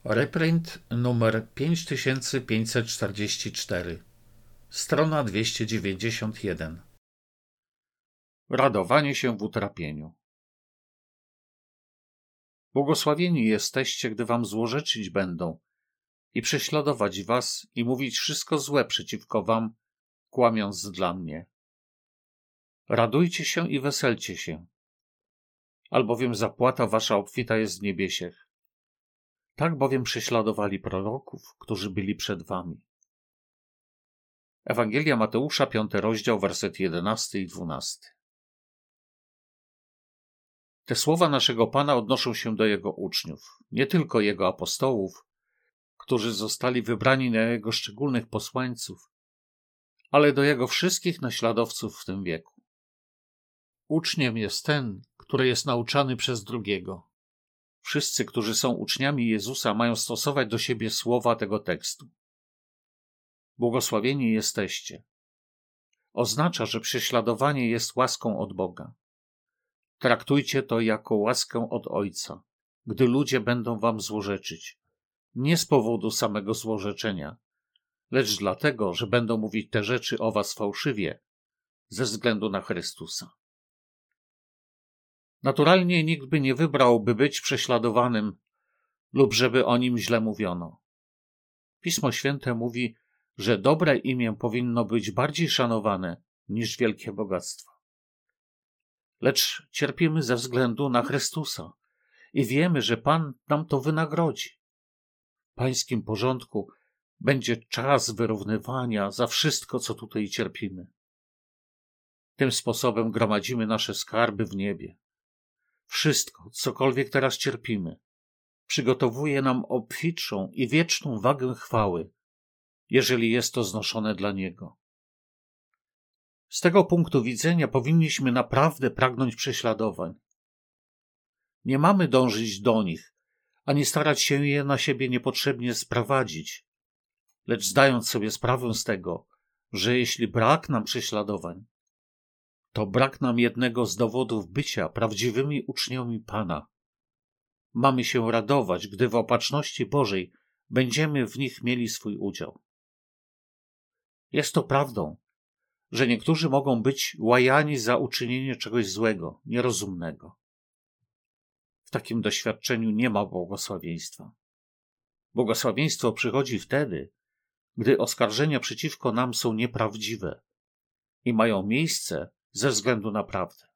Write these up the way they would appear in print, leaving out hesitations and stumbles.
Reprint numer 5544, strona 291. Radowanie się w utrapieniu. Błogosławieni jesteście, gdy wam złorzeczyć będą i prześladować was i mówić wszystko złe przeciwko wam, kłamiąc dla mnie. Radujcie się i weselcie się, albowiem zapłata wasza obfita jest w niebiesiech. Tak bowiem prześladowali proroków, którzy byli przed wami. Ewangelia Mateusza, 5 rozdział, werset 11 i 12. Te słowa naszego Pana odnoszą się do Jego uczniów, nie tylko Jego apostołów, którzy zostali wybrani na Jego szczególnych posłańców, ale do Jego wszystkich naśladowców w tym wieku. Uczniem jest ten, który jest nauczany przez drugiego. Wszyscy, którzy są uczniami Jezusa, mają stosować do siebie słowa tego tekstu. Błogosławieni jesteście. Oznacza, że prześladowanie jest łaską od Boga. Traktujcie to jako łaskę od Ojca, gdy ludzie będą wam złorzeczyć. Nie z powodu samego złorzeczenia, lecz dlatego, że będą mówić te rzeczy o was fałszywie, ze względu na Chrystusa. Naturalnie nikt by nie wybrał, by być prześladowanym lub żeby o nim źle mówiono. Pismo Święte mówi, że dobre imię powinno być bardziej szanowane niż wielkie bogactwa. Lecz cierpimy ze względu na Chrystusa i wiemy, że Pan nam to wynagrodzi. W Pańskim porządku będzie czas wyrównywania za wszystko, co tutaj cierpimy. Tym sposobem gromadzimy nasze skarby w niebie. Wszystko, cokolwiek teraz cierpimy, przygotowuje nam obfitszą i wieczną wagę chwały, jeżeli jest to znoszone dla Niego. Z tego punktu widzenia powinniśmy naprawdę pragnąć prześladowań. Nie mamy dążyć do nich, ani starać się je na siebie niepotrzebnie sprowadzić, lecz zdając sobie sprawę z tego, że jeśli brak nam prześladowań, to brak nam jednego z dowodów bycia prawdziwymi uczniami Pana. Mamy się radować, gdy w opatrzności Bożej będziemy w nich mieli swój udział. Jest to prawdą, że niektórzy mogą być łajani za uczynienie czegoś złego, nierozumnego. W takim doświadczeniu nie ma błogosławieństwa. Błogosławieństwo przychodzi wtedy, gdy oskarżenia przeciwko nam są nieprawdziwe i mają miejsce ze względu na prawdę.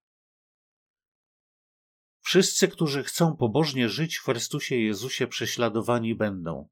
Wszyscy, którzy chcą pobożnie żyć w Chrystusie Jezusie, prześladowani będą.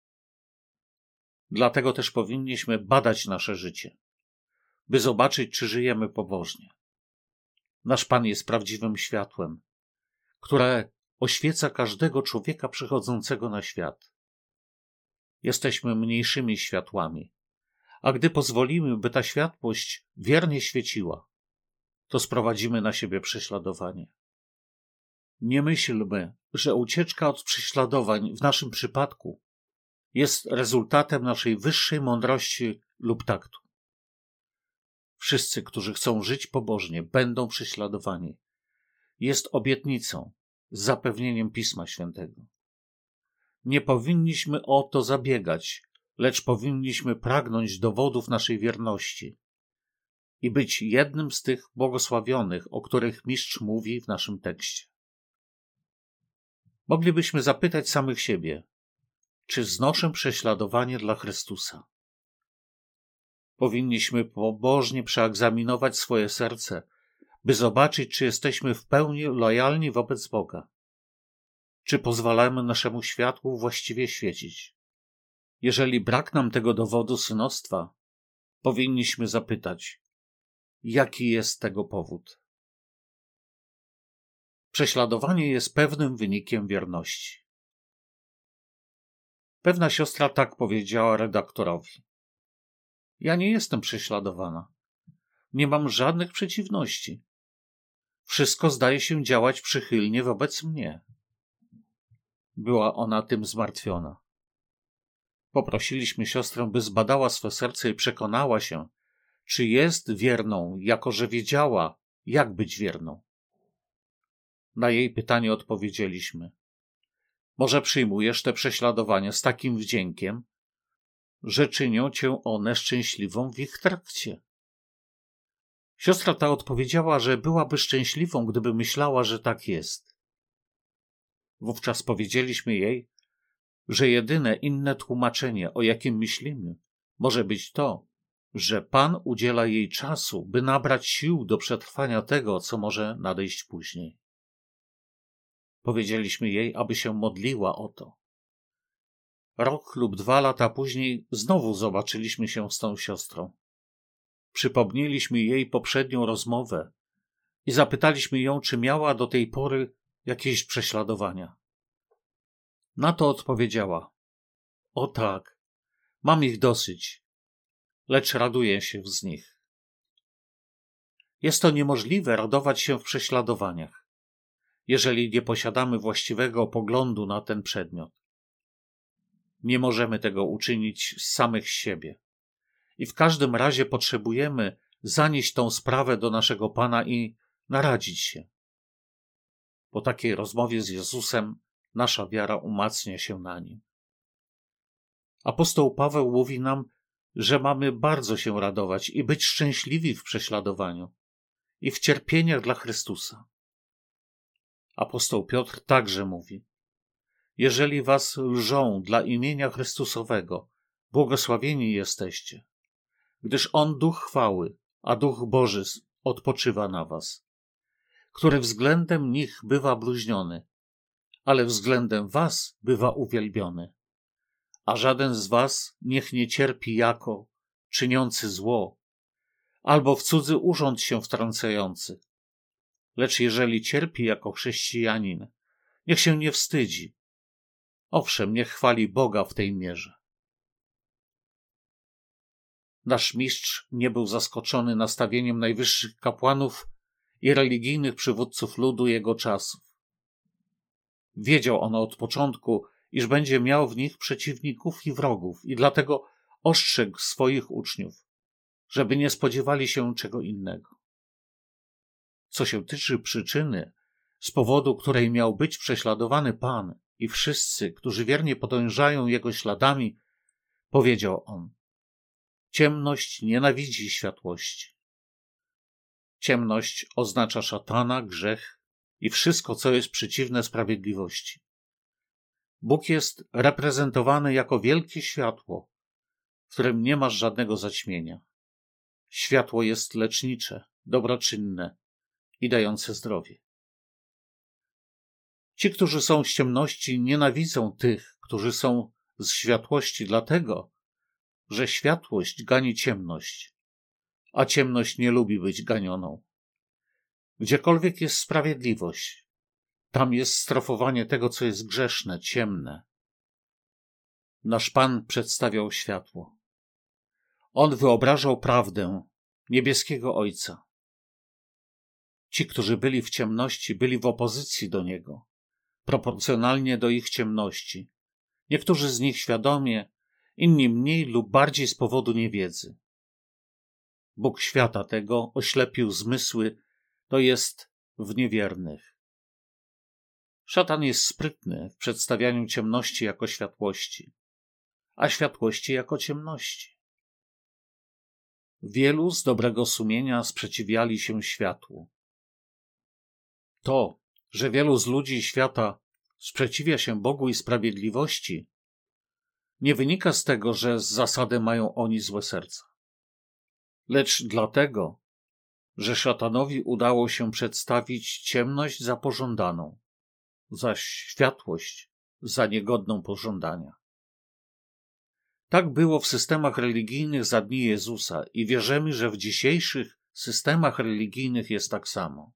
Dlatego też powinniśmy badać nasze życie, by zobaczyć, czy żyjemy pobożnie. Nasz Pan jest prawdziwym światłem, które oświeca każdego człowieka przychodzącego na świat. Jesteśmy mniejszymi światłami, a gdy pozwolimy, by ta światłość wiernie świeciła, to sprowadzimy na siebie prześladowanie. Nie myślmy, że ucieczka od prześladowań w naszym przypadku jest rezultatem naszej wyższej mądrości lub taktu. Wszyscy, którzy chcą żyć pobożnie, będą prześladowani. Jest obietnicą, z zapewnieniem Pisma Świętego. Nie powinniśmy o to zabiegać, lecz powinniśmy pragnąć dowodów naszej wierności i być jednym z tych błogosławionych, o których Mistrz mówi w naszym tekście. Moglibyśmy zapytać samych siebie, czy znoszę prześladowanie dla Chrystusa? Powinniśmy pobożnie przeegzaminować swoje serce, by zobaczyć, czy jesteśmy w pełni lojalni wobec Boga. Czy pozwalamy naszemu światłu właściwie świecić? Jeżeli brak nam tego dowodu synostwa, powinniśmy zapytać, jaki jest tego powód? Prześladowanie jest pewnym wynikiem wierności. Pewna siostra tak powiedziała redaktorowi. Ja nie jestem prześladowana. Nie mam żadnych przeciwności. Wszystko zdaje się działać przychylnie wobec mnie. Była ona tym zmartwiona. Poprosiliśmy siostrę, by zbadała swe serce i przekonała się, czy jest wierną, jako że wiedziała, jak być wierną. Na jej pytanie odpowiedzieliśmy. Może przyjmujesz te prześladowania z takim wdziękiem, że czynią cię one szczęśliwą w ich trakcie. Siostra ta odpowiedziała, że byłaby szczęśliwą, gdyby myślała, że tak jest. Wówczas powiedzieliśmy jej, że jedyne inne tłumaczenie, o jakim myślimy, może być to, że Pan udziela jej czasu, by nabrać sił do przetrwania tego, co może nadejść później. Powiedzieliśmy jej, aby się modliła o to. Rok lub 2 lata później znowu zobaczyliśmy się z tą siostrą. Przypomnieliśmy jej poprzednią rozmowę i zapytaliśmy ją, czy miała do tej pory jakieś prześladowania. Na to odpowiedziała: o tak, mam ich dosyć, lecz raduję się z nich. Jest to niemożliwe radować się w prześladowaniach, jeżeli nie posiadamy właściwego poglądu na ten przedmiot. Nie możemy tego uczynić z samych siebie. I w każdym razie potrzebujemy zanieść tą sprawę do naszego Pana i naradzić się. Po takiej rozmowie z Jezusem nasza wiara umacnia się na Nim. Apostoł Paweł mówi nam, że mamy bardzo się radować i być szczęśliwi w prześladowaniu i w cierpieniach dla Chrystusa. Apostoł Piotr także mówi: jeżeli was lżą dla imienia Chrystusowego, błogosławieni jesteście, gdyż On Duch chwały, a Duch Boży odpoczywa na was, który względem nich bywa bluźniony, ale względem was bywa uwielbiony. A żaden z was niech nie cierpi jako czyniący zło, albo w cudzy urząd się wtrącający. Lecz jeżeli cierpi jako chrześcijanin, niech się nie wstydzi. Owszem, niech chwali Boga w tej mierze. Nasz mistrz nie był zaskoczony nastawieniem najwyższych kapłanów i religijnych przywódców ludu jego czasów. Wiedział on od początku, iż będzie miał w nich przeciwników i wrogów i dlatego ostrzegł swoich uczniów, żeby nie spodziewali się czego innego. Co się tyczy przyczyny, z powodu której miał być prześladowany Pan i wszyscy, którzy wiernie podążają Jego śladami, powiedział on: ciemność nienawidzi światłości. Ciemność oznacza szatana, grzech i wszystko, co jest przeciwne sprawiedliwości. Bóg jest reprezentowany jako wielkie światło, w którym nie masz żadnego zaćmienia. Światło jest lecznicze, dobroczynne i dające zdrowie. Ci, którzy są z ciemności, nienawidzą tych, którzy są z światłości, dlatego, że światłość gani ciemność, a ciemność nie lubi być ganioną. Gdziekolwiek jest sprawiedliwość, tam jest strofowanie tego, co jest grzeszne, ciemne. Nasz Pan przedstawiał światło. On wyobrażał prawdę niebieskiego Ojca. Ci, którzy byli w ciemności, byli w opozycji do Niego, proporcjonalnie do ich ciemności. Niektórzy z nich świadomie, inni mniej lub bardziej z powodu niewiedzy. Bóg świata tego oślepił zmysły, to jest w niewiernych. Szatan jest sprytny w przedstawianiu ciemności jako światłości, a światłości jako ciemności. Wielu z dobrego sumienia sprzeciwiali się światłu. To, że wielu z ludzi świata sprzeciwia się Bogu i sprawiedliwości, nie wynika z tego, że z zasady mają oni złe serca, lecz dlatego, że szatanowi udało się przedstawić ciemność za pożądaną, zaś światłość za niegodną pożądania. Tak było w systemach religijnych za dni Jezusa i wierzymy, że w dzisiejszych systemach religijnych jest tak samo.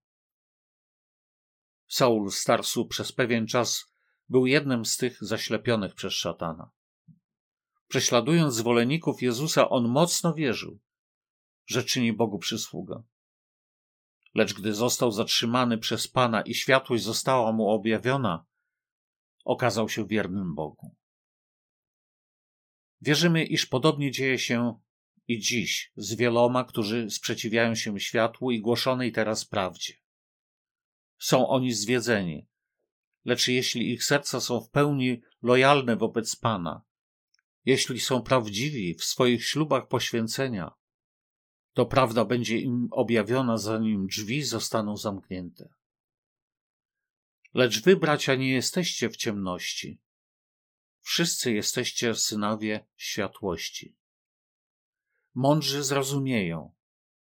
Saul z Tarsu przez pewien czas był jednym z tych zaślepionych przez szatana. Prześladując zwolenników Jezusa, on mocno wierzył, że czyni Bogu przysługę. Lecz gdy został zatrzymany przez Pana i światłość została mu objawiona, okazał się wiernym Bogu. Wierzymy, iż podobnie dzieje się i dziś z wieloma, którzy sprzeciwiają się światłu i głoszonej teraz prawdzie. Są oni zwiedzeni, Lecz jeśli ich serca są w pełni lojalne wobec Pana, jeśli są prawdziwi w swoich ślubach poświęcenia, to prawda będzie im objawiona, zanim drzwi zostaną zamknięte. Lecz wy, bracia, nie jesteście w ciemności. Wszyscy jesteście synowie światłości. Mądrzy zrozumieją.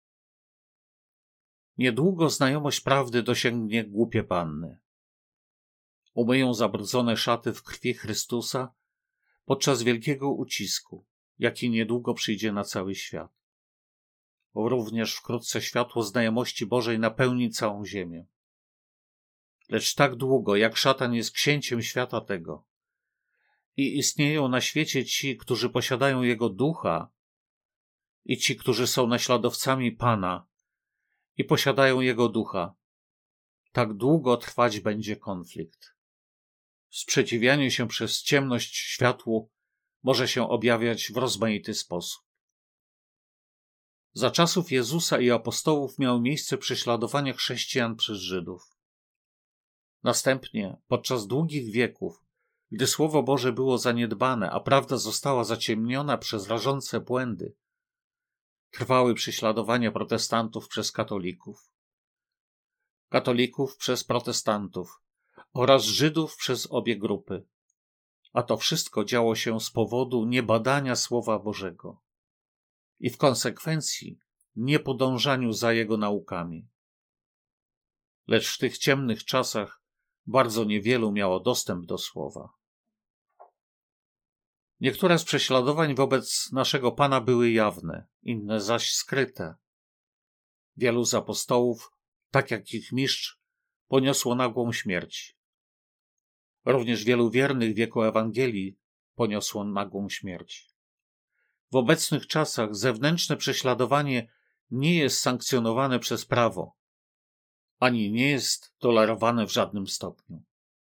Niedługo znajomość prawdy dosięgnie głupie panny. Umyją zabrudzone szaty w krwi Chrystusa podczas wielkiego ucisku, jaki niedługo przyjdzie na cały świat. Również wkrótce światło znajomości Bożej napełni całą ziemię. Lecz tak długo, jak szatan jest księciem świata tego i istnieją na świecie ci, którzy posiadają jego ducha i ci, którzy są naśladowcami Pana i posiadają jego ducha, tak długo trwać będzie konflikt. Sprzeciwianie się przez ciemność światłu może się objawiać w rozmaity sposób. Za czasów Jezusa i apostołów miało miejsce prześladowanie chrześcijan przez Żydów. Następnie, podczas długich wieków, gdy Słowo Boże było zaniedbane, a prawda została zaciemniona przez rażące błędy, trwały prześladowania protestantów przez katolików przez protestantów oraz Żydów przez obie grupy. A to wszystko działo się z powodu niebadania Słowa Bożego i w konsekwencji niepodążaniu za jego naukami. Lecz w tych ciemnych czasach bardzo niewielu miało dostęp do Słowa. Niektóre z prześladowań wobec naszego Pana były jawne, inne zaś skryte. Wielu z apostołów, tak jak ich mistrz, poniosło nagłą śmierć. Również wielu wiernych w wieku Ewangelii poniosło nagłą śmierć. W obecnych czasach zewnętrzne prześladowanie nie jest sankcjonowane przez prawo, ani nie jest tolerowane w żadnym stopniu.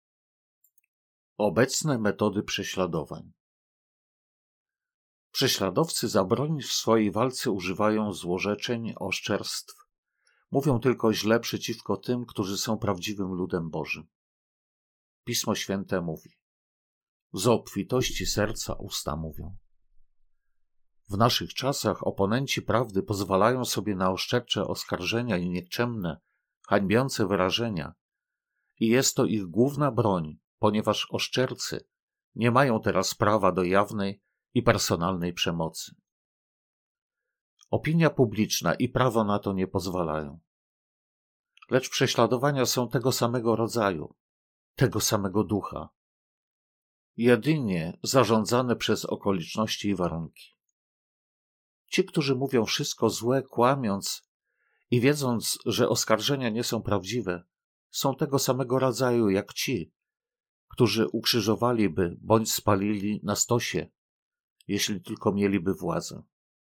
Obecne metody prześladowań. Prześladowcy za broń w swojej walce używają złorzeczeń, oszczerstw. Mówią tylko źle przeciwko tym, którzy są prawdziwym ludem Bożym. Pismo Święte mówi: z obfitości serca usta mówią. W naszych czasach oponenci prawdy pozwalają sobie na oszczercze oskarżenia i nikczemne, hańbiące wyrażenia. I jest to ich główna broń, ponieważ oszczercy nie mają teraz prawa do jawnej i personalnej przemocy. Opinia publiczna i prawo na to nie pozwalają. Lecz prześladowania są tego samego rodzaju, tego samego ducha, jedynie zarządzane przez okoliczności i warunki. Ci, którzy mówią wszystko złe, kłamiąc i wiedząc, że oskarżenia nie są prawdziwe, są tego samego rodzaju jak ci, którzy ukrzyżowaliby bądź spalili na stosie, jeśli tylko mieliby władzę.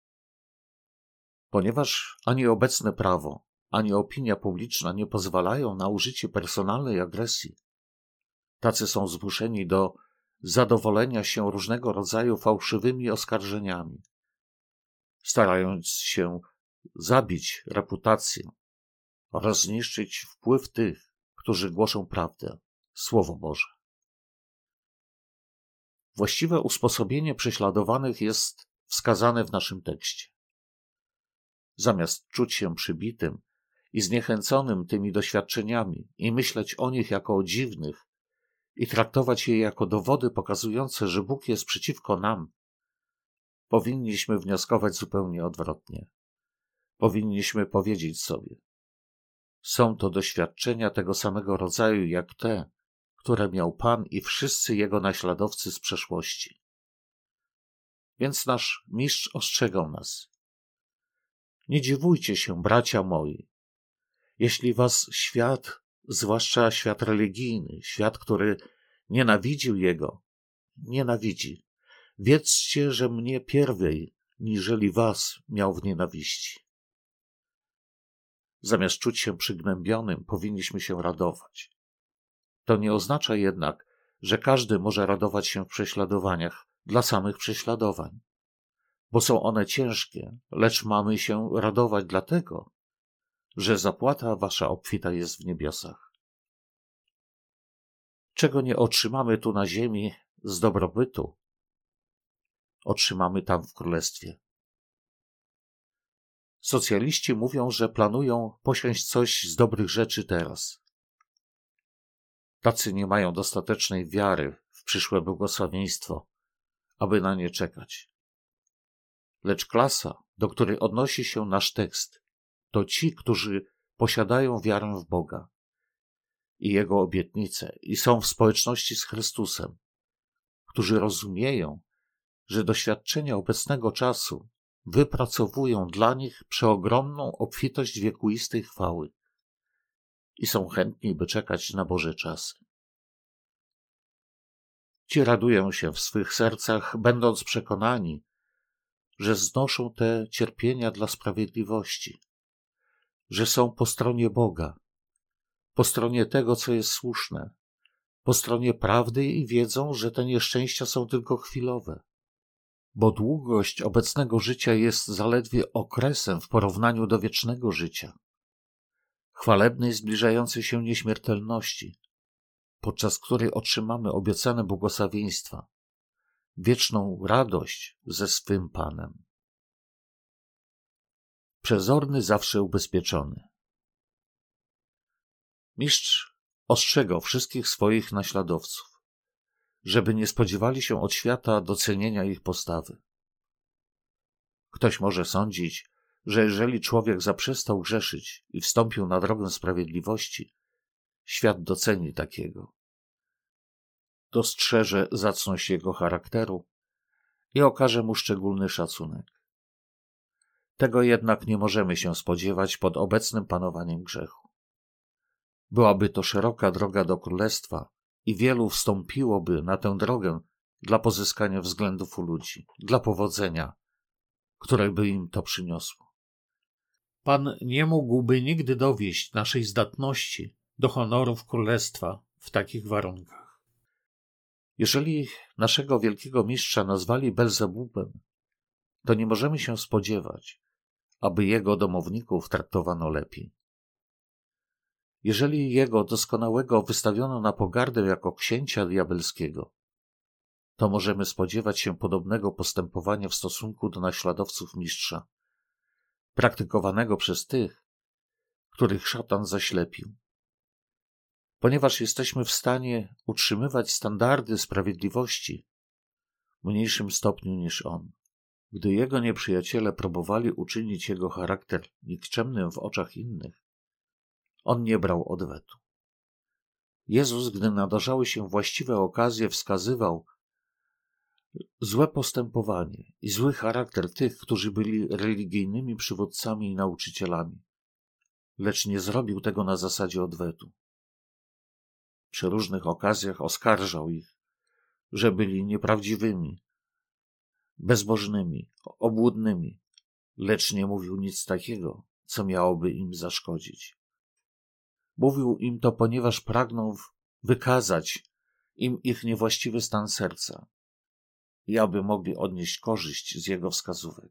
Ponieważ ani obecne prawo, ani opinia publiczna nie pozwalają na użycie personalnej agresji, tacy są zmuszeni do zadowolenia się różnego rodzaju fałszywymi oskarżeniami, starając się zabić reputację oraz zniszczyć wpływ tych, którzy głoszą prawdę, Słowo Boże. Właściwe usposobienie prześladowanych jest wskazane w naszym tekście. Zamiast czuć się przybitym i zniechęconym tymi doświadczeniami i myśleć o nich jako o dziwnych i traktować je jako dowody pokazujące, że Bóg jest przeciwko nam, powinniśmy wnioskować zupełnie odwrotnie. Powinniśmy powiedzieć sobie: są to doświadczenia tego samego rodzaju jak te, które miał Pan i wszyscy Jego naśladowcy z przeszłości. Więc nasz mistrz ostrzegał nas: nie dziwujcie się, bracia moi, jeśli was świat, zwłaszcza świat religijny, świat, który nienawidził Jego, nienawidzi. Wiedzcie, że mnie pierwej, niżeli was miał w nienawiści. Zamiast czuć się przygnębionym, powinniśmy się radować. To nie oznacza jednak, że każdy może radować się w prześladowaniach dla samych prześladowań, bo są one ciężkie, lecz mamy się radować dlatego, że zapłata wasza obfita jest w niebiosach. czego nie otrzymamy tu na ziemi z dobrobytu, otrzymamy tam w królestwie. Socjaliści mówią, że planują posiąść coś z dobrych rzeczy teraz. Tacy nie mają dostatecznej wiary w przyszłe błogosławieństwo, aby na nie czekać. Lecz klasa, do której odnosi się nasz tekst, to ci, którzy posiadają wiarę w Boga i Jego obietnice i są w społeczności z Chrystusem, którzy rozumieją, że doświadczenia obecnego czasu wypracowują dla nich przeogromną obfitość wiekuistej chwały i są chętni, by czekać na Boże czasy. Ci radują się w swych sercach, będąc przekonani, że znoszą te cierpienia dla sprawiedliwości, że są po stronie Boga, po stronie tego, co jest słuszne, po stronie prawdy i wiedzą, że te nieszczęścia są tylko chwilowe, bo długość obecnego życia jest zaledwie okresem w porównaniu do wiecznego życia, chwalebnej zbliżającej się nieśmiertelności, podczas której otrzymamy obiecane błogosławieństwa, wieczną radość ze swym Panem. Przezorny zawsze ubezpieczony. Mistrz ostrzegał wszystkich swoich naśladowców, żeby nie spodziewali się od świata docenienia ich postawy. Ktoś może sądzić, że jeżeli człowiek zaprzestał grzeszyć i wstąpił na drogę sprawiedliwości, świat doceni takiego. Dostrzeże zacność jego charakteru i okaże mu szczególny szacunek. Tego jednak nie możemy się spodziewać pod obecnym panowaniem grzechu. Byłaby to szeroka droga do królestwa i wielu wstąpiłoby na tę drogę dla pozyskania względów u ludzi, dla powodzenia, które by im to przyniosło. Pan nie mógłby nigdy dowieść naszej zdatności do honorów królestwa w takich warunkach. Jeżeli naszego wielkiego mistrza nazwali Belzebubem, to nie możemy się spodziewać, aby jego domowników traktowano lepiej. Jeżeli jego doskonałego wystawiono na pogardę jako księcia diabelskiego, to możemy spodziewać się podobnego postępowania w stosunku do naśladowców mistrza, praktykowanego przez tych, których szatan zaślepił. Ponieważ jesteśmy w stanie utrzymywać standardy sprawiedliwości w mniejszym stopniu niż on, gdy jego nieprzyjaciele próbowali uczynić jego charakter nikczemnym w oczach innych, on nie brał odwetu. Jezus, gdy nadarzały się właściwe okazje, wskazywał złe postępowanie i zły charakter tych, którzy byli religijnymi przywódcami i nauczycielami, lecz nie zrobił tego na zasadzie odwetu. Przy różnych okazjach oskarżał ich, że byli nieprawdziwymi, bezbożnymi, obłudnymi, lecz nie mówił nic takiego, co miałoby im zaszkodzić. Mówił im to, ponieważ pragnął wykazać im ich niewłaściwy stan serca i aby mogli odnieść korzyść z jego wskazówek.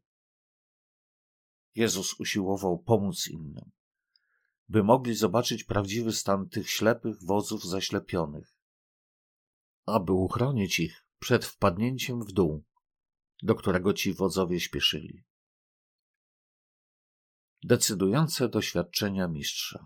Jezus usiłował pomóc innym, by mogli zobaczyć prawdziwy stan tych ślepych wodzów zaślepionych, aby uchronić ich przed wpadnięciem w dół, do którego ci wodzowie śpieszyli. Decydujące doświadczenia mistrza.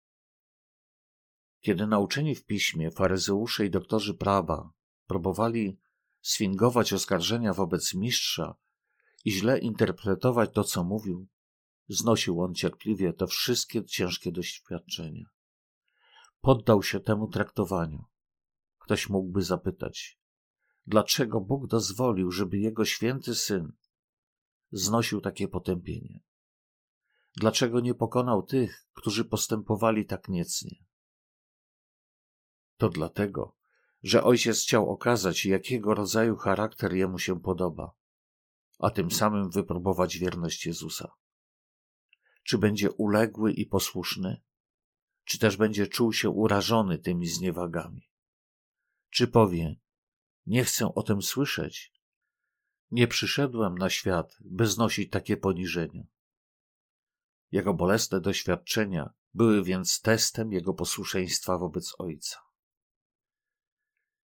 Kiedy nauczeni w piśmie faryzeusze i doktorzy prawa próbowali sfingować oskarżenia wobec mistrza i źle interpretować to, co mówił, znosił on cierpliwie te wszystkie ciężkie doświadczenia. Poddał się temu traktowaniu. Ktoś mógłby zapytać, dlaczego Bóg dozwolił, żeby Jego święty Syn znosił takie potępienie? Dlaczego nie pokonał tych, którzy postępowali tak niecnie? To dlatego, że Ojciec chciał okazać, jakiego rodzaju charakter Jemu się podoba, a tym samym wypróbować wierność Jezusa. Czy będzie uległy i posłuszny, czy też będzie czuł się urażony tymi zniewagami? Czy powie, nie chcę o tym słyszeć? Nie przyszedłem na świat, by znosić takie poniżenia. Jego bolesne doświadczenia były więc testem jego posłuszeństwa wobec Ojca.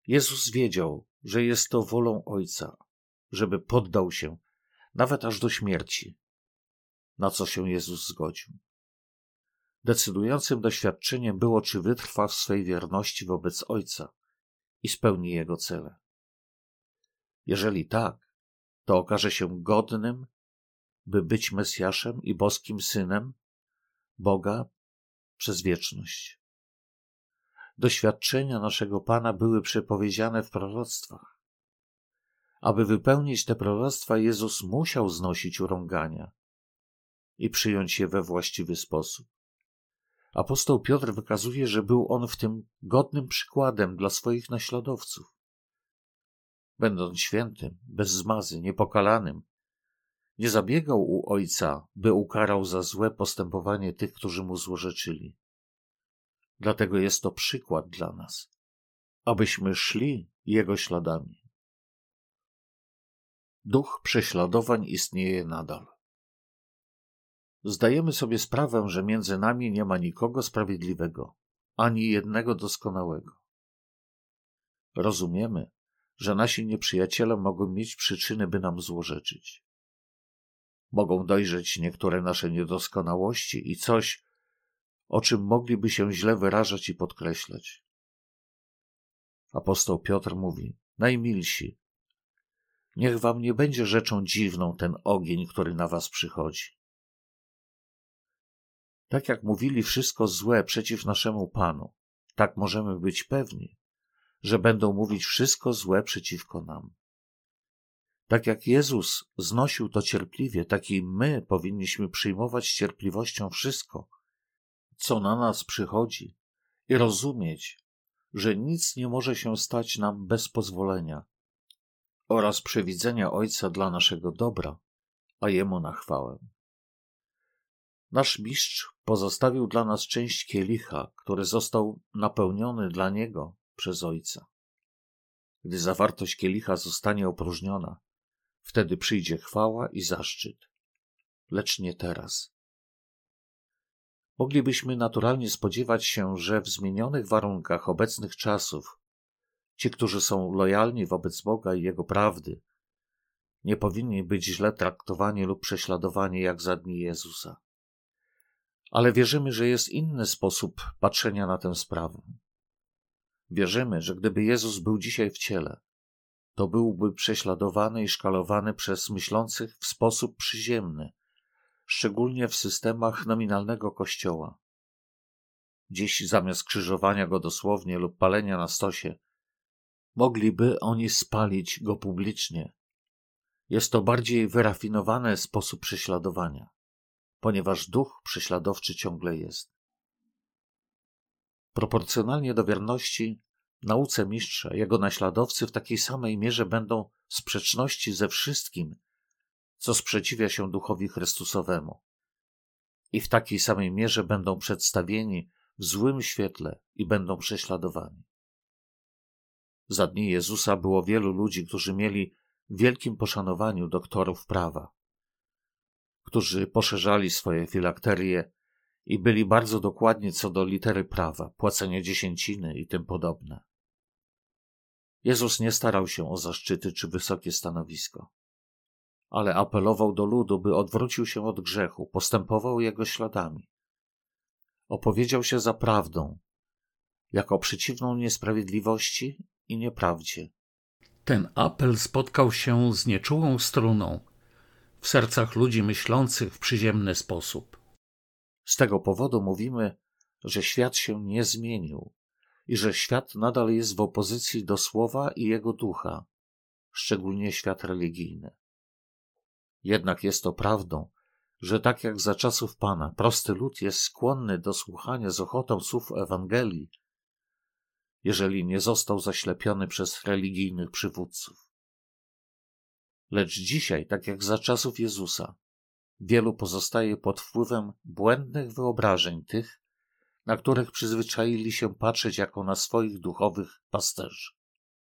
Jezus wiedział, że jest to wolą Ojca, żeby poddał się, nawet aż do śmierci, na co się Jezus zgodził. Decydującym doświadczeniem było, czy wytrwa w swej wierności wobec Ojca i spełni Jego cele. Jeżeli tak, to okaże się godnym, by być Mesjaszem i boskim Synem Boga przez wieczność. Doświadczenia naszego Pana były przepowiedziane w proroctwach. Aby wypełnić te proroctwa, Jezus musiał znosić urągania i przyjąć je we właściwy sposób. Apostoł Piotr wykazuje, że był on w tym godnym przykładem dla swoich naśladowców. Będąc świętym, bez zmazy, niepokalanym, nie zabiegał u Ojca, by ukarał za złe postępowanie tych, którzy mu złorzeczyli. Dlatego jest to przykład dla nas, abyśmy szli Jego śladami. Duch prześladowań istnieje nadal. Zdajemy sobie sprawę, że między nami nie ma nikogo sprawiedliwego, ani jednego doskonałego. Rozumiemy, że nasi nieprzyjaciele mogą mieć przyczyny, by nam złorzeczyć. Mogą dojrzeć niektóre nasze niedoskonałości i coś, o czym mogliby się źle wyrażać i podkreślać. Apostoł Piotr mówi: najmilsi, niech wam nie będzie rzeczą dziwną ten ogień, który na was przychodzi. Tak jak mówili wszystko złe przeciw naszemu Panu, tak możemy być pewni, że będą mówić wszystko złe przeciwko nam. Tak jak Jezus znosił to cierpliwie, tak i my powinniśmy przyjmować z cierpliwością wszystko, co na nas przychodzi i rozumieć, że nic nie może się stać nam bez pozwolenia oraz przewidzenia Ojca dla naszego dobra, a Jemu na chwałę. Nasz mistrz pozostawił dla nas część kielicha, który został napełniony dla Niego przez Ojca. Gdy zawartość kielicha zostanie opróżniona, wtedy przyjdzie chwała i zaszczyt, lecz nie teraz. Moglibyśmy naturalnie spodziewać się, że w zmienionych warunkach obecnych czasów ci, którzy są lojalni wobec Boga i Jego prawdy, nie powinni być źle traktowani lub prześladowani jak za dni Jezusa. Ale wierzymy, że jest inny sposób patrzenia na tę sprawę. Wierzymy, że gdyby Jezus był dzisiaj w ciele, to byłby prześladowany i szkalowany przez myślących w sposób przyziemny, szczególnie w systemach nominalnego Kościoła. Dziś zamiast krzyżowania go dosłownie lub palenia na stosie, mogliby oni spalić go publicznie. Jest to bardziej wyrafinowany sposób prześladowania, ponieważ duch prześladowczy ciągle jest. Proporcjonalnie do wierności nauce mistrza, jego naśladowcy w takiej samej mierze będą w sprzeczności ze wszystkim, co sprzeciwia się duchowi Chrystusowemu. I w takiej samej mierze będą przedstawieni w złym świetle i będą prześladowani. Za dni Jezusa było wielu ludzi, którzy mieli w wielkim poszanowaniu doktorów prawa, którzy poszerzali swoje filakterie i byli bardzo dokładni co do litery prawa, płacenia dziesięciny i tym podobne. Jezus nie starał się o zaszczyty czy wysokie stanowisko, ale apelował do ludu, by odwrócił się od grzechu, postępował jego śladami. Opowiedział się za prawdą, jako przeciwną niesprawiedliwości i nieprawdzie. Ten apel spotkał się z nieczułą struną w sercach ludzi myślących w przyziemny sposób. Z tego powodu mówimy, że świat się nie zmienił i że świat nadal jest w opozycji do Słowa i Jego Ducha, szczególnie świat religijny. Jednak jest to prawdą, że tak jak za czasów Pana prosty lud jest skłonny do słuchania z ochotą słów Ewangelii, jeżeli nie został zaślepiony przez religijnych przywódców. Lecz dzisiaj, tak jak za czasów Jezusa, wielu pozostaje pod wpływem błędnych wyobrażeń tych, na których przyzwyczaili się patrzeć jako na swoich duchowych pasterzy.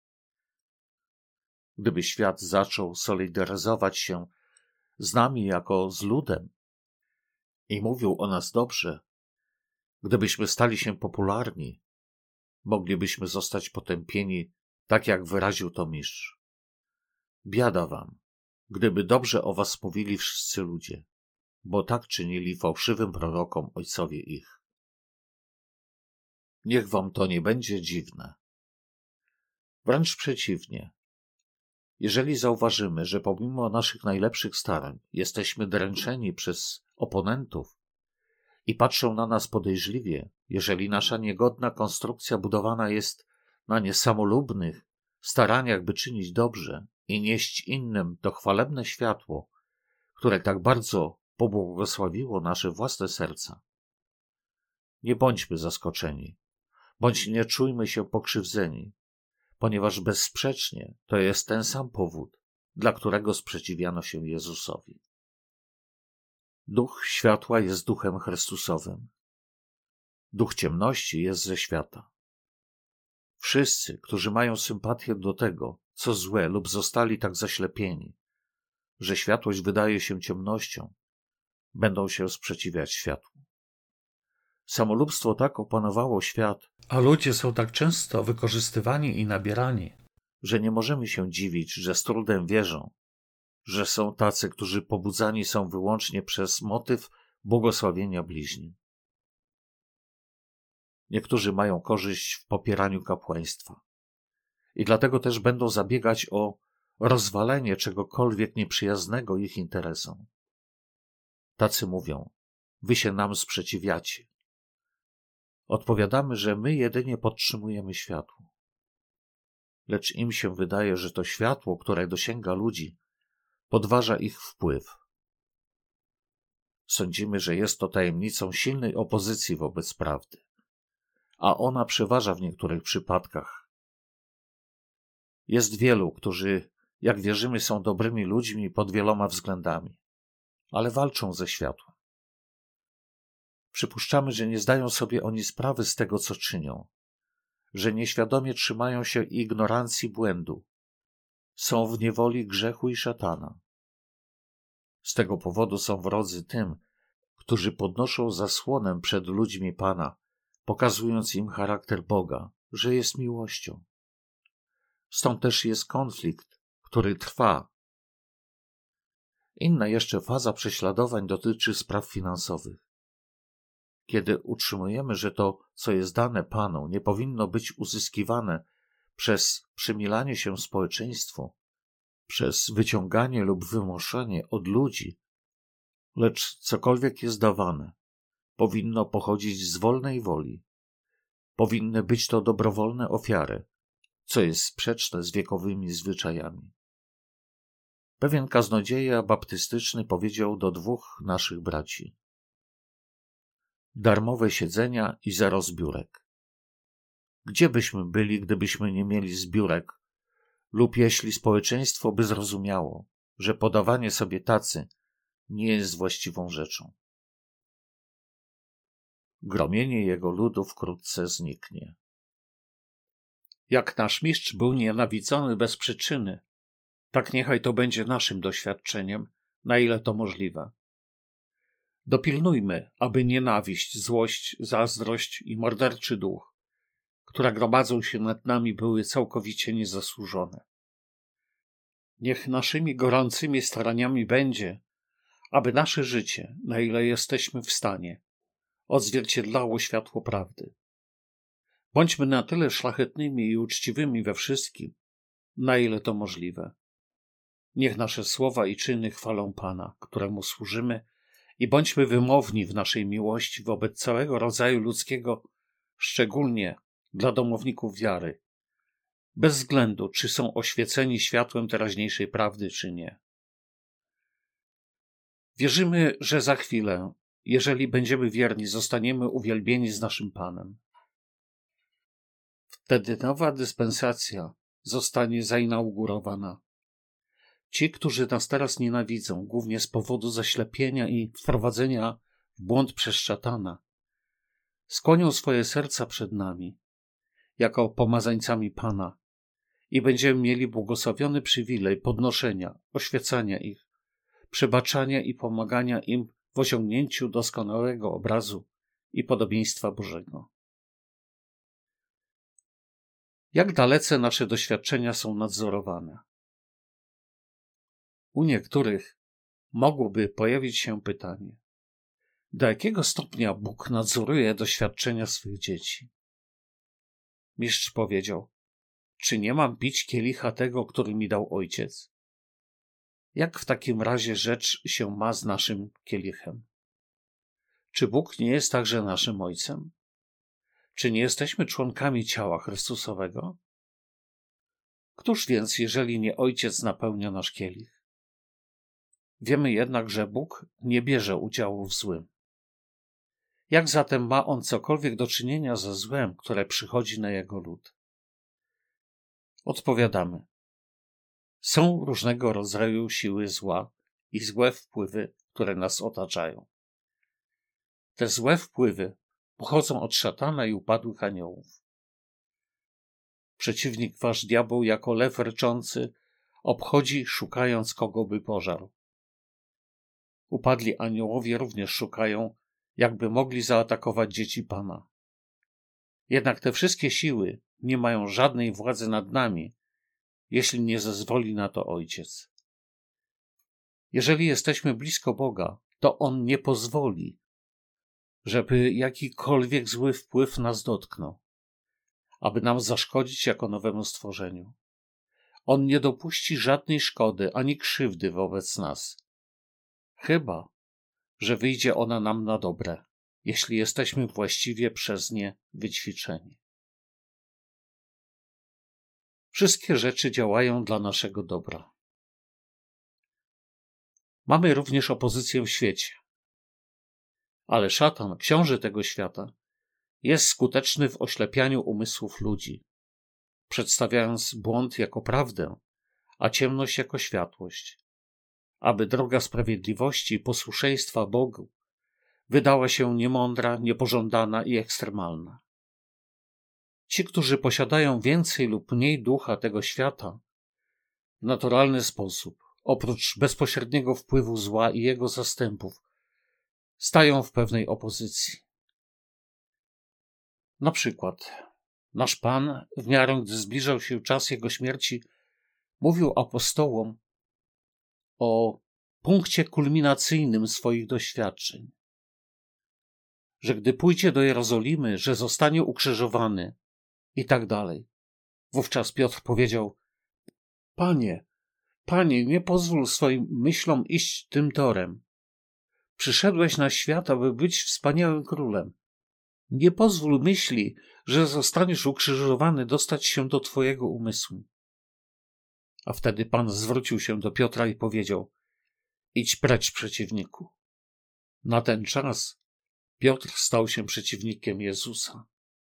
Gdyby świat zaczął solidaryzować się z nami jako z ludem i mówił o nas dobrze, gdybyśmy stali się popularni, moglibyśmy zostać potępieni tak jak wyraził to mistrz. Biada wam, gdyby dobrze o was mówili wszyscy ludzie, bo tak czynili fałszywym prorokom ojcowie ich. Niech wam to nie będzie dziwne. Wręcz przeciwnie. Jeżeli zauważymy, że pomimo naszych najlepszych starań jesteśmy dręczeni przez oponentów i patrzą na nas podejrzliwie, jeżeli nasza niegodna konstrukcja budowana jest na niesamolubnych staraniach, by czynić dobrze i nieść innym to chwalebne światło, które tak bardzo pobłogosławiło nasze własne serca, nie bądźmy zaskoczeni, bądź nie czujmy się pokrzywdzeni, ponieważ bezsprzecznie to jest ten sam powód, dla którego sprzeciwiano się Jezusowi. Duch światła jest duchem Chrystusowym. Duch ciemności jest ze świata. Wszyscy, którzy mają sympatię do tego, co złe lub zostali tak zaślepieni, że światłość wydaje się ciemnością, będą się sprzeciwiać światłu. Samolubstwo tak opanowało świat, a ludzie są tak często wykorzystywani i nabierani, że nie możemy się dziwić, że z trudem wierzą, że są tacy, którzy pobudzani są wyłącznie przez motyw błogosławienia bliźnim. Niektórzy mają korzyść w popieraniu kapłaństwa i dlatego też będą zabiegać o rozwalenie czegokolwiek nieprzyjaznego ich interesom. Tacy mówią: wy się nam sprzeciwiacie. Odpowiadamy, że my jedynie podtrzymujemy światło. Lecz im się wydaje, że to światło, które dosięga ludzi, podważa ich wpływ. Sądzimy, że jest to tajemnicą silnej opozycji wobec prawdy, a ona przeważa w niektórych przypadkach. Jest wielu, którzy, jak wierzymy, są dobrymi ludźmi pod wieloma względami, ale walczą ze światłem. Przypuszczamy, że nie zdają sobie oni sprawy z tego, co czynią, że nieświadomie trzymają się ignorancji błędu, są w niewoli grzechu i szatana. Z tego powodu są wrodzy tym, którzy podnoszą zasłonę przed ludźmi Pana, pokazując im charakter Boga, że jest miłością. Stąd też jest konflikt, który trwa. Inna jeszcze faza prześladowań dotyczy spraw finansowych. Kiedy utrzymujemy, że to, co jest dane Panu, nie powinno być uzyskiwane przez przymilanie się społeczeństwu, przez wyciąganie lub wymuszanie od ludzi, lecz cokolwiek jest dawane, powinno pochodzić z wolnej woli. Powinny być to dobrowolne ofiary, co jest sprzeczne z wiekowymi zwyczajami. Pewien kaznodzieja baptystyczny powiedział do dwóch naszych braci: darmowe siedzenia i zero zbiórek. Gdzie byśmy byli, gdybyśmy nie mieli zbiórek, lub jeśli społeczeństwo by zrozumiało, że podawanie sobie tacy nie jest właściwą rzeczą? Gromienie jego ludu wkrótce zniknie. Jak nasz mistrz był nienawidzony bez przyczyny, tak niechaj to będzie naszym doświadczeniem, na ile to możliwe. Dopilnujmy, aby nienawiść, złość, zazdrość i morderczy duch, które gromadzą się nad nami, były całkowicie niezasłużone. Niech naszymi gorącymi staraniami będzie, aby nasze życie, na ile jesteśmy w stanie, odzwierciedlało światło prawdy. Bądźmy na tyle szlachetnymi i uczciwymi we wszystkim, na ile to możliwe. Niech nasze słowa i czyny chwalą Pana, któremu służymy, i bądźmy wymowni w naszej miłości wobec całego rodzaju ludzkiego, szczególnie dla domowników wiary, bez względu, czy są oświeceni światłem teraźniejszej prawdy, czy nie. Wierzymy, że za chwilę, jeżeli będziemy wierni, zostaniemy uwielbieni z naszym Panem. Wtedy nowa dyspensacja zostanie zainaugurowana. Ci, którzy nas teraz nienawidzą, głównie z powodu zaślepienia i wprowadzenia w błąd przez szatana, skłonią swoje serca przed nami, jako pomazańcami Pana, i będziemy mieli błogosławiony przywilej podnoszenia, oświecania ich, przebaczania i pomagania im w osiągnięciu doskonałego obrazu i podobieństwa Bożego. Jak dalece nasze doświadczenia są nadzorowane? U niektórych mogłoby pojawić się pytanie, do jakiego stopnia Bóg nadzoruje doświadczenia swych dzieci? Mistrz powiedział, czy nie mam pić kielicha tego, który mi dał ojciec? Jak w takim razie rzecz się ma z naszym kielichem? Czy Bóg nie jest także naszym Ojcem? Czy nie jesteśmy członkami ciała Chrystusowego? Któż więc, jeżeli nie Ojciec, napełnia nasz kielich? Wiemy jednak, że Bóg nie bierze udziału w złym. Jak zatem ma On cokolwiek do czynienia ze złem, które przychodzi na Jego lud? Odpowiadamy. Są różnego rodzaju siły zła i złe wpływy, które nas otaczają. Te złe wpływy pochodzą od szatana i upadłych aniołów. Przeciwnik wasz diabeł jako lew ryczący obchodzi, szukając kogo by pożarł. Upadli aniołowie również szukają, jakby mogli zaatakować dzieci Pana. Jednak te wszystkie siły nie mają żadnej władzy nad nami, jeśli nie zezwoli na to Ojciec. Jeżeli jesteśmy blisko Boga, to On nie pozwoli, żeby jakikolwiek zły wpływ nas dotknął, aby nam zaszkodzić jako nowemu stworzeniu. On nie dopuści żadnej szkody ani krzywdy wobec nas, chyba że wyjdzie ona nam na dobre, jeśli jesteśmy właściwie przez nie wyćwiczeni. Wszystkie rzeczy działają dla naszego dobra. Mamy również opozycję w świecie. Ale szatan, książę tego świata, jest skuteczny w oślepianiu umysłów ludzi, przedstawiając błąd jako prawdę, a ciemność jako światłość, aby droga sprawiedliwości i posłuszeństwa Bogu wydała się niemądra, niepożądana i ekstremalna. Ci, którzy posiadają więcej lub mniej ducha tego świata, w naturalny sposób, oprócz bezpośredniego wpływu zła i jego zastępów, stają w pewnej opozycji. Na przykład, nasz Pan, w miarę gdy zbliżał się czas Jego śmierci, mówił apostołom o punkcie kulminacyjnym swoich doświadczeń. Że gdy pójdzie do Jerozolimy, że zostanie ukrzyżowany i tak dalej. Wówczas Piotr powiedział: Panie, nie pozwól swoim myślom iść tym torem. Przyszedłeś na świat, aby być wspaniałym królem. Nie pozwól myśli, że zostaniesz ukrzyżowany, dostać się do twojego umysłu. A wtedy Pan zwrócił się do Piotra i powiedział: idź precz, przeciwniku. Na ten czas Piotr stał się przeciwnikiem Jezusa.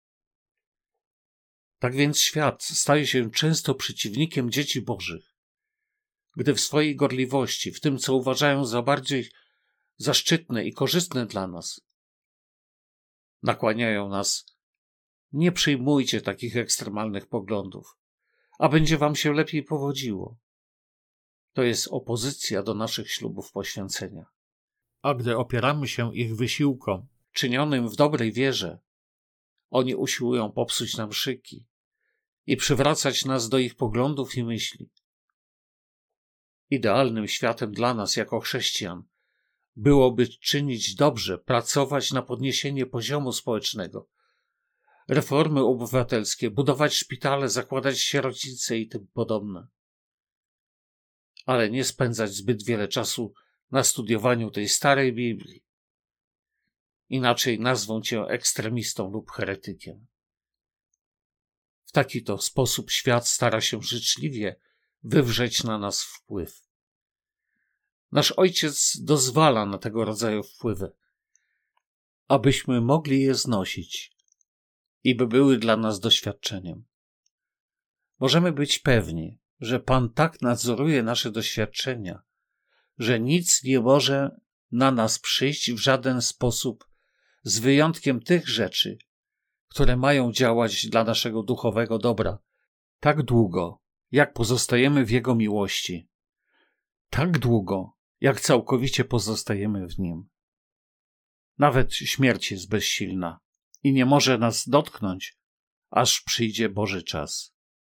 Tak więc świat staje się często przeciwnikiem dzieci Bożych, gdy w swojej gorliwości, w tym, co uważają za bardziej zaszczytne i korzystne dla nas, nakłaniają nas: nie przyjmujcie takich ekstremalnych poglądów, a będzie wam się lepiej powodziło. To jest opozycja do naszych ślubów poświęcenia. A gdy opieramy się ich wysiłkom, czynionym w dobrej wierze, oni usiłują popsuć nam szyki i przywracać nas do ich poglądów i myśli. Idealnym światem dla nas jako chrześcijan byłoby czynić dobrze, pracować na podniesienie poziomu społecznego, reformy obywatelskie, budować szpitale, zakładać sierocice i tym podobne. Ale nie spędzać zbyt wiele czasu na studiowaniu tej starej Biblii. Inaczej nazwą cię ekstremistą lub heretykiem. W taki to sposób świat stara się życzliwie wywrzeć na nas wpływ. Nasz Ojciec dozwala na tego rodzaju wpływy, abyśmy mogli je znosić i by były dla nas doświadczeniem. Możemy być pewni, że Pan tak nadzoruje nasze doświadczenia, że nic nie może na nas przyjść w żaden sposób, z wyjątkiem tych rzeczy, które mają działać dla naszego duchowego dobra, tak długo, jak pozostajemy w Jego miłości, tak długo, jak całkowicie pozostajemy w Nim. Nawet śmierć jest bezsilna i nie może nas dotknąć, aż przyjdzie Boży czas.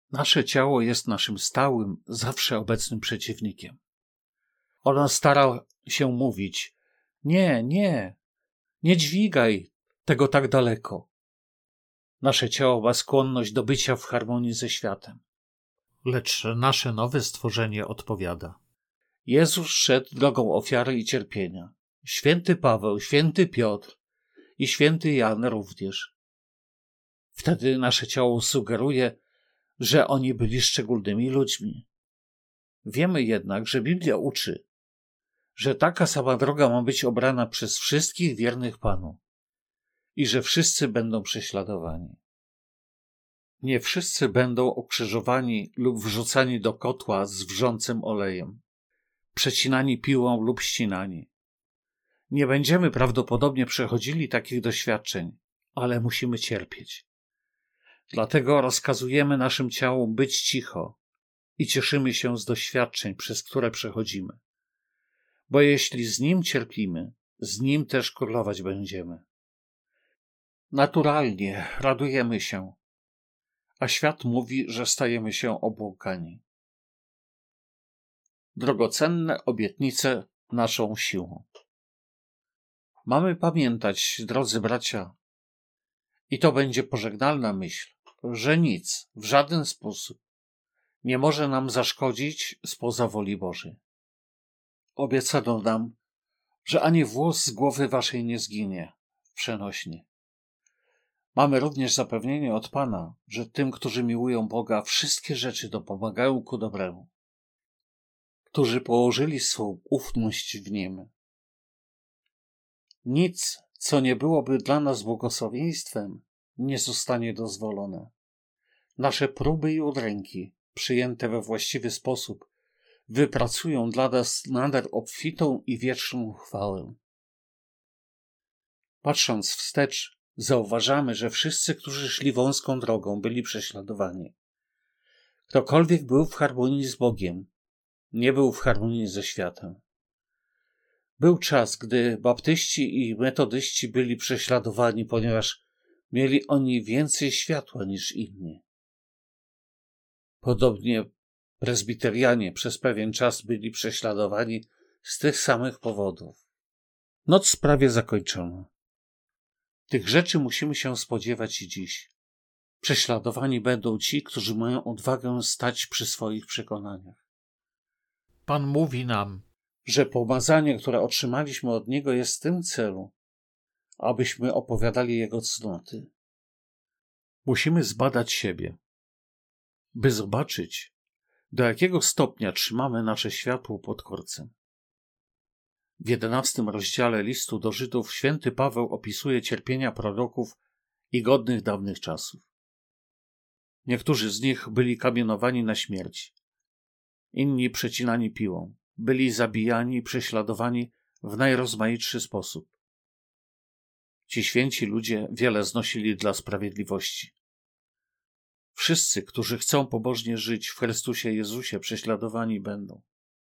Nasze ciało jest naszym stałym, zawsze obecnym przeciwnikiem. Ono stara się mówić: nie dźwigaj tego tak daleko. Nasze ciało ma skłonność do bycia w harmonii ze światem. Lecz nasze nowe stworzenie odpowiada: Jezus szedł drogą ofiary i cierpienia. Święty Paweł, święty Piotr i święty Jan również. Wtedy nasze ciało sugeruje, że oni byli szczególnymi ludźmi. Wiemy jednak, że Biblia uczy, że taka sama droga ma być obrana przez wszystkich wiernych Panu i że wszyscy będą prześladowani. Nie wszyscy będą ukrzyżowani lub wrzucani do kotła z wrzącym olejem, przecinani piłą lub ścinani. Nie będziemy prawdopodobnie przechodzili takich doświadczeń, ale musimy cierpieć. Dlatego rozkazujemy naszym ciałom być cicho i cieszymy się z doświadczeń, przez które przechodzimy. Bo jeśli z Nim cierpimy, z Nim też królować będziemy. Naturalnie radujemy się, a świat mówi, że stajemy się obłąkani. Drogocenne obietnice naszą siłą. Mamy pamiętać, drodzy bracia, i to będzie pożegnalna myśl, że nic, w żaden sposób nie może nam zaszkodzić spoza woli Bożej. Obiecano nam, że ani włos z głowy waszej nie zginie w przenośni. Mamy również zapewnienie od Pana, że tym, którzy miłują Boga, wszystkie rzeczy dopomagają ku dobremu, którzy położyli swą ufność w Nim. Nic, co nie byłoby dla nas błogosławieństwem, nie zostanie dozwolone. Nasze próby i udręki, przyjęte we właściwy sposób, wypracują dla nas nader obfitą i wieczną chwałę. Patrząc wstecz, zauważamy, że wszyscy, którzy szli wąską drogą, byli prześladowani. Ktokolwiek był w harmonii z Bogiem, nie był w harmonii ze światem. Był czas, gdy baptyści i metodyści byli prześladowani, ponieważ mieli oni więcej światła niż inni. Podobnie prezbiterianie przez pewien czas byli prześladowani z tych samych powodów. Noc prawie zakończona. Tych rzeczy musimy się spodziewać i dziś. Prześladowani będą ci, którzy mają odwagę stać przy swoich przekonaniach. Pan mówi nam, że pomazanie, które otrzymaliśmy od Niego, jest w tym celu, abyśmy opowiadali Jego cnoty. Musimy zbadać siebie, by zobaczyć, do jakiego stopnia trzymamy nasze światło pod korcem. W 11 rozdziale listu do Żydów święty Paweł opisuje cierpienia proroków i godnych dawnych czasów. Niektórzy z nich byli kamienowani na śmierć, inni przecinani piłą, byli zabijani i prześladowani w najrozmaitszy sposób. Ci święci ludzie wiele znosili dla sprawiedliwości. Wszyscy, którzy chcą pobożnie żyć w Chrystusie Jezusie, prześladowani będą.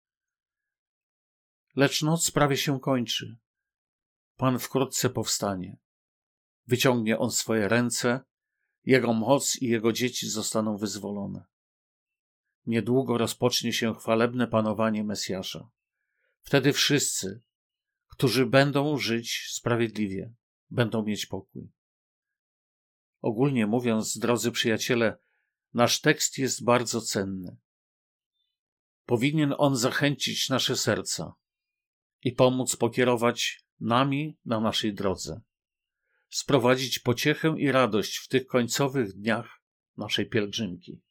Lecz noc prawie się kończy. Pan wkrótce powstanie. Wyciągnie On swoje ręce, Jego moc i Jego dzieci zostaną wyzwolone. Niedługo rozpocznie się chwalebne panowanie Mesjasza. Wtedy wszyscy, którzy będą żyć sprawiedliwie, będą mieć pokój. Ogólnie mówiąc, drodzy przyjaciele, nasz tekst jest bardzo cenny. Powinien on zachęcić nasze serca i pomóc pokierować nami na naszej drodze, sprowadzić pociechę i radość w tych końcowych dniach naszej pielgrzymki.